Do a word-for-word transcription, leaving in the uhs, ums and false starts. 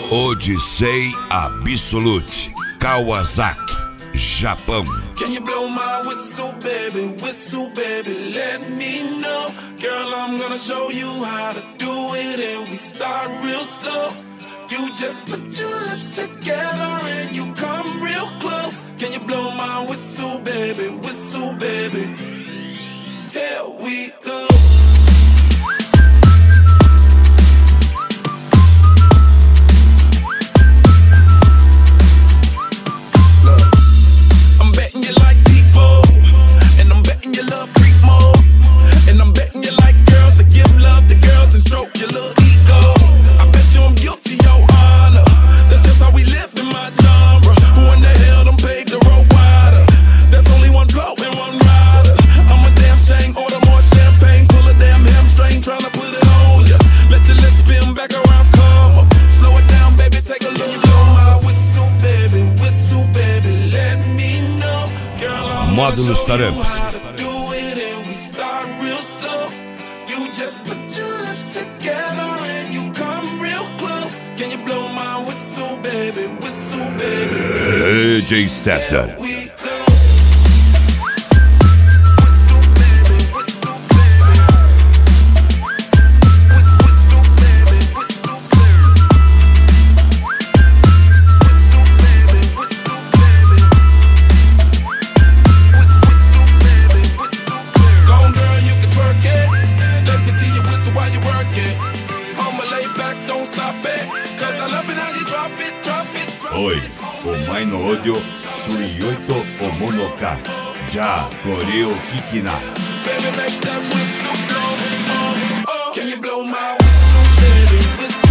Odyssey Absolute, Kawasaki, Japão. Can you blow my whistle, baby, whistle, baby, let me know. Girl, I'm gonna show you how to do it, and we start real slow. You just put your lips together and you come real close. Can you blow my whistle, baby, whistle, baby? Here we go. Módulos Taramps. D J César. Oi, omae no audio suiyoito omonoka. Ja, koreo kikina. Baby, make that whistle blow. Oh, oh. Can you blow my whistle, baby? Whistle.